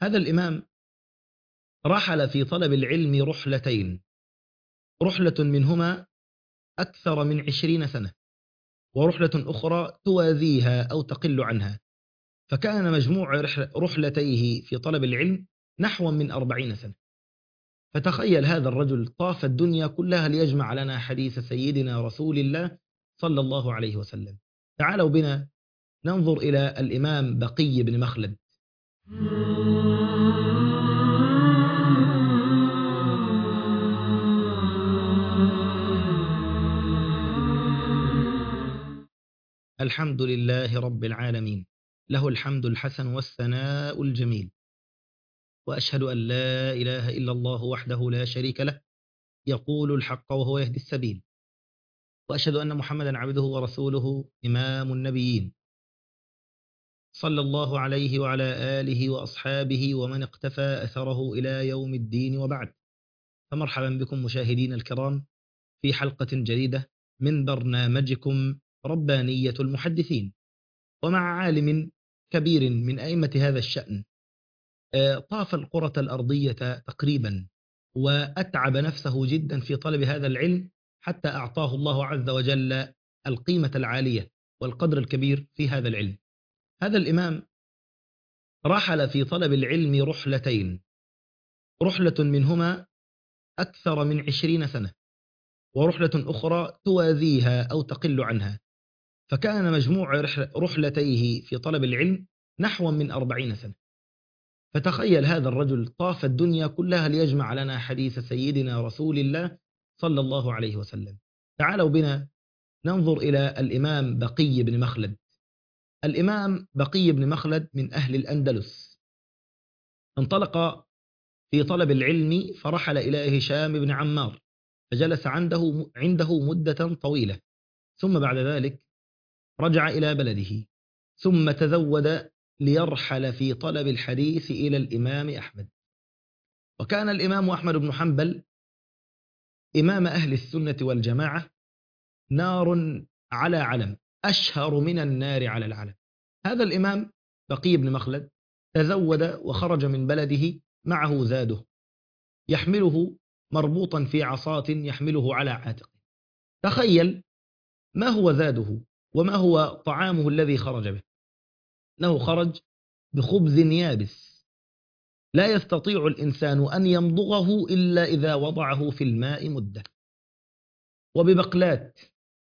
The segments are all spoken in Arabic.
هذا الإمام رحل في طلب العلم رحلتين، رحلة منهما أكثر من 20 سنة، ورحلة أخرى توازيها أو تقل عنها، فكان مجموع رحلتيه في طلب العلم نحو من 40 سنة. فتخيل هذا الرجل طاف الدنيا كلها ليجمع لنا حديث سيدنا رسول الله صلى الله عليه وسلم. تعالوا بنا ننظر إلى الإمام بقي بن مخلد. الحمد لله رب العالمين، له الحمد الحسن والثناء الجميل، وأشهد أن لا إله إلا الله وحده لا شريك له يقول الحق وهو يهدي السبيل، وأشهد أن محمدا عبده ورسوله إمام النبيين، صلى الله عليه وعلى آله وأصحابه ومن اقتفى أثره إلى يوم الدين، وبعد. فمرحبا بكم مشاهدين الكرام في حلقة جديدة من برنامجكم ربانية المحدثين، ومع عالم كبير من أئمة هذا الشأن طاف القرة الأرضية تقريبا، وأتعب نفسه جدا في طلب هذا العلم حتى أعطاه الله عز وجل القيمة العالية والقدر الكبير في هذا العلم. هذا الإمام رحل في طلب العلم رحلتين، رحلة منهما أكثر من 20 سنة، ورحلة أخرى توازيها أو تقل عنها، فكان مجموع رحلتيه في طلب العلم نحو من 40 سنة. فتخيل هذا الرجل طاف الدنيا كلها ليجمع لنا حديث سيدنا رسول الله صلى الله عليه وسلم. تعالوا بنا ننظر إلى الإمام بقي بن مخلد. الإمام بقي بن مخلد من أهل الأندلس، انطلق في طلب العلم فرحل إلى هشام بن عمار، فجلس عنده مدة طويلة، ثم بعد ذلك رجع إلى بلده، ثم تزود ليرحل في طلب الحديث إلى الإمام أحمد. وكان الإمام أحمد بن حنبل إمام أهل السنة والجماعة نار على علم، أشهر من النار على العلم. هذا الإمام بقي بن مخلد تزود وخرج من بلده معه زاده يحمله مربوطا في عصاة يحمله على عاتقه. تخيل ما هو زاده وما هو طعامه الذي خرج به. إنه خرج بخبز يابس لا يستطيع الإنسان أن يمضغه إلا إذا وضعه في الماء مدة، وببقلات،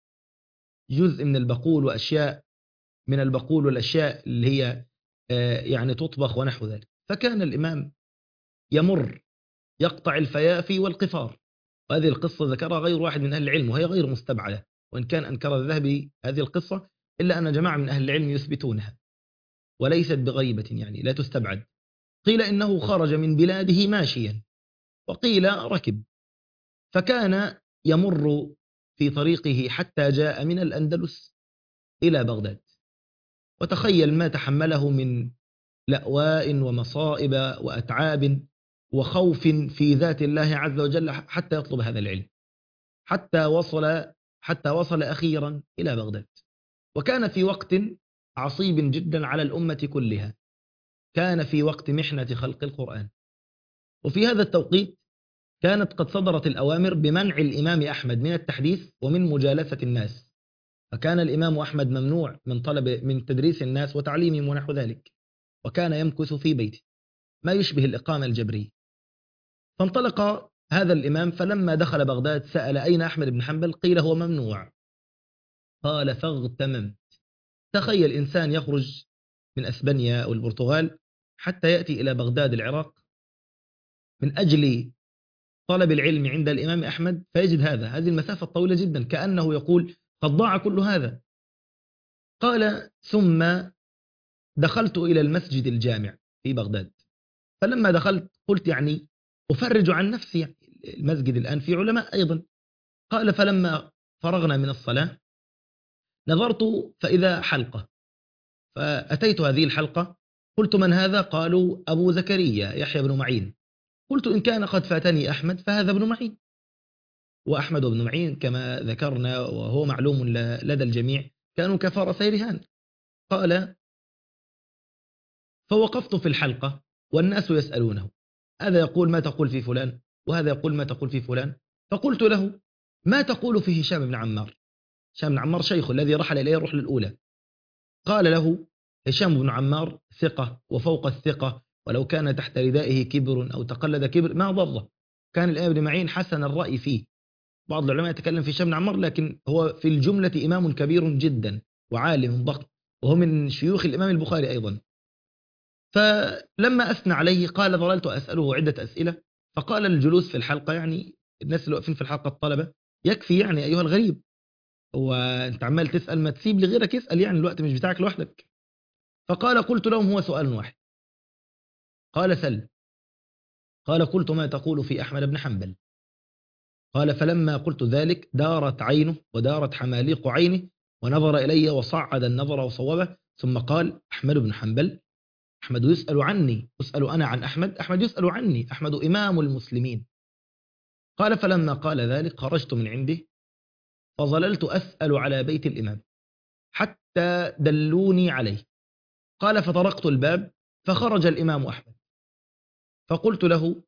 جزء من البقول وأشياء من البقول والأشياء اللي هي يعني تطبخ ونحو ذلك. فكان الإمام يمر يقطع الفيافي والقفار، وهذه القصة ذكرها غير واحد من أهل العلم وهي غير مستبعدة، وإن كان أنكر الذهبي هذه القصة إلا أن جماعة من أهل العلم يثبتونها وليست بغيبة، يعني لا تستبعد. قيل إنه خرج من بلاده ماشيا، وقيل ركب، فكان يمر في طريقه حتى جاء من الأندلس إلى بغداد. وتخيل ما تحمله من لأواء ومصائب وأتعاب وخوف في ذات الله عز وجل حتى يطلب هذا العلم، حتى وصل أخيرا إلى بغداد. وكان في وقت عصيب جدا على الأمة كلها، كان في وقت محنة خلق القرآن، وفي هذا التوقيت كانت قد صدرت الأوامر بمنع الإمام أحمد من التحديث ومن مجالسة الناس، فكان الإمام أحمد ممنوع من تدريس الناس وتعليمهم ونحو ذلك، وكان يمكث في بيته ما يشبه الإقامة الجبرية. فانطلق هذا الإمام، فلما دخل بغداد سأل أين أحمد بن حنبل؟ قيل هو ممنوع. قال فاغتممت. تخيل إنسان يخرج من أسبانيا أو البرتغال حتى يأتي إلى بغداد العراق من أجل طلب العلم عند الإمام أحمد، فيجد هذه المسافة الطويلة جدا، كأنه يقول قد ضاع كل هذا. قال ثم دخلت إلى المسجد الجامع في بغداد، فلما دخلت قلت يعني أفرج عن نفسي، يعني المسجد الآن في علماء أيضا. قال فلما فرغنا من الصلاة نظرت فإذا حلقة، فأتيت هذه الحلقة، قلت من هذا؟ قالوا أبو زكريا يحيى بن معين. قلت إن كان قد فاتني أحمد فهذا ابن معين. وأحمد بن معين كما ذكرنا وهو معلوم لدى الجميع كانوا كفار سيرهان. قال فوقفت في الحلقة والناس يسألونه، هذا يقول ما تقول في فلان، وهذا يقول ما تقول في فلان. فقلت له ما تقول في هشام بن عمار؟ هشام بن عمار شيخ الذي رحل إليه الرحلة الأولى. قال له هشام بن عمار ثقة وفوق الثقة، ولو كان تحت ردائه كبر أو تقلد كبر ما ضره. كان الإمام ابن معين حسن الرأي فيه. بعض العلماء يتكلم في هشام بن عمار، لكن هو في الجملة إمام كبير جدا وعالم ضخم، وهو من شيوخ الإمام البخاري أيضا. فلما أثنى عليه قال ظللت أسأله عدة أسئلة، فقال الجلوس في الحلقة، يعني الناس اللي واقفين في الحلقة الطلبة، يكفي يعني أيها الغريب، هو أنت عمال تسأل، ما تسيب لغيرك يسأل، يعني الوقت مش بتاعك لوحدك. فقال قلت لهم هو سؤال واحد. قال سل. قال قلت ما تقول في أحمد بن حنبل؟ قال فلما قلت ذلك دارت عينه ودارت حماليق عينه، ونظر إلي وصعد النظر وصوبه، ثم قال أحمد بن حنبل؟ أحمد يسأل عني، أسأل أنا عن أحمد؟ أحمد يسأل عني، أحمد إمام المسلمين. قال فلما قال ذلك خرجت من عنده، فظللت أسأل على بيت الإمام حتى دلوني عليه. قال فطرقت الباب فخرج الإمام أحمد، فقلت له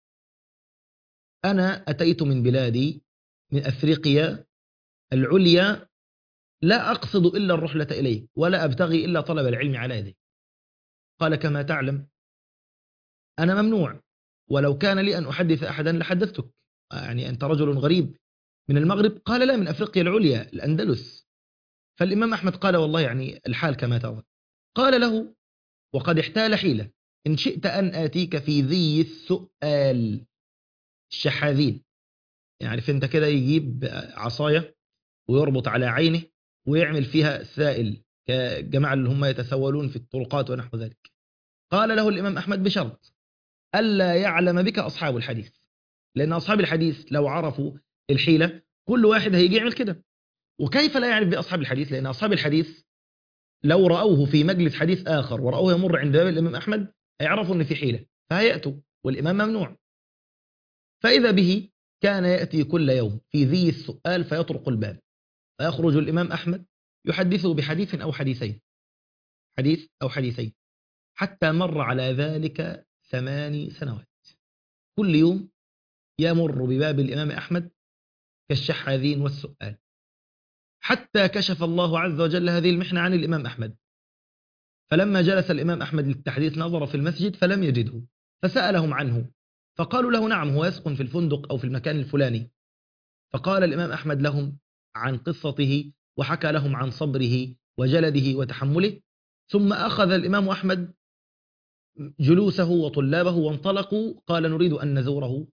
أنا أتيت من بلادي، من أفريقيا العليا، لا أقصد إلا الرحلة إليه، ولا أبتغي إلا طلب العلم على يديه. قال كما تعلم أنا ممنوع، ولو كان لي أن أحدث أحدا لحدثتك، يعني أنت رجل غريب من المغرب. قال لا، من أفريقيا العليا الأندلس. فالإمام أحمد قال والله يعني الحال كما ترى. قال له وقد احتال حيلة، إن شئت أن آتيك في ذي السؤال، الشحاذين، يعني فانت كده يجيب عصاية ويربط على عينه ويعمل فيها سائل، كجماعة اللي هم يتسولون في الطرقات ونحو ذلك. قال له الإمام أحمد بشرط ألا يعلم بك أصحاب الحديث، لأن أصحاب الحديث لو عرفوا الحيلة كل واحد هيجي يعمل كده. وكيف لا يعرف بأصحاب الحديث؟ لأن أصحاب الحديث لو رأوه في مجلس حديث آخر ورأوه يمر عند باب الإمام أحمد هيعرفوا أن في حيلة، فهيأتوا والإمام ممنوع. فإذا به كان يأتي كل يوم في ذي السؤال فيطرق الباب، فيخرج الإمام أحمد يحدثه بحديث أو حديثين، حديث أو حديثين، حتى مر على ذلك 8 سنوات. كل يوم يمر بباب الإمام أحمد كالشحاذين والسؤال، حتى كشف الله عز وجل هذه المحنة عن الإمام أحمد. فلما جلس الإمام أحمد للتحديث نظر في المسجد فلم يجده، فسألهم عنه، فقالوا له نعم هو يسكن في الفندق أو في المكان الفلاني. فقال الإمام أحمد لهم عن قصته، وحكى لهم عن صبره وجلده وتحمله. ثم أخذ الإمام أحمد جلوسه وطلابه وانطلقوا، قال نريد أن نزوره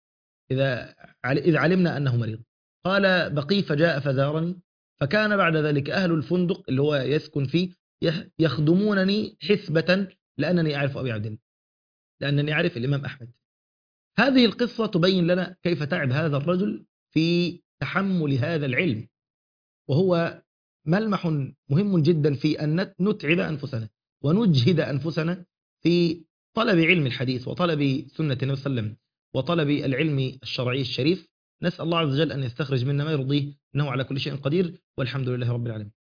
إذا علمنا أنه مريض. قال بقي فجاء فزارني، فكان بعد ذلك أهل الفندق اللي هو يسكن فيه يخدمونني حسبة، لأنني أعرف أبي عبد الله، لأنني أعرف الإمام أحمد. هذه القصة تبين لنا كيف تعب هذا الرجل في تحمل هذا العلم، وهو ملمح مهم جدا في أن نتعب أنفسنا ونجهد أنفسنا في طلب علم الحديث وطلب سنة النبي صلى الله عليه وسلم وطلب العلم الشرعي الشريف. نسأل الله عز وجل أن يستخرج منا ما يرضيه، إنه على كل شيء قدير، والحمد لله رب العالمين.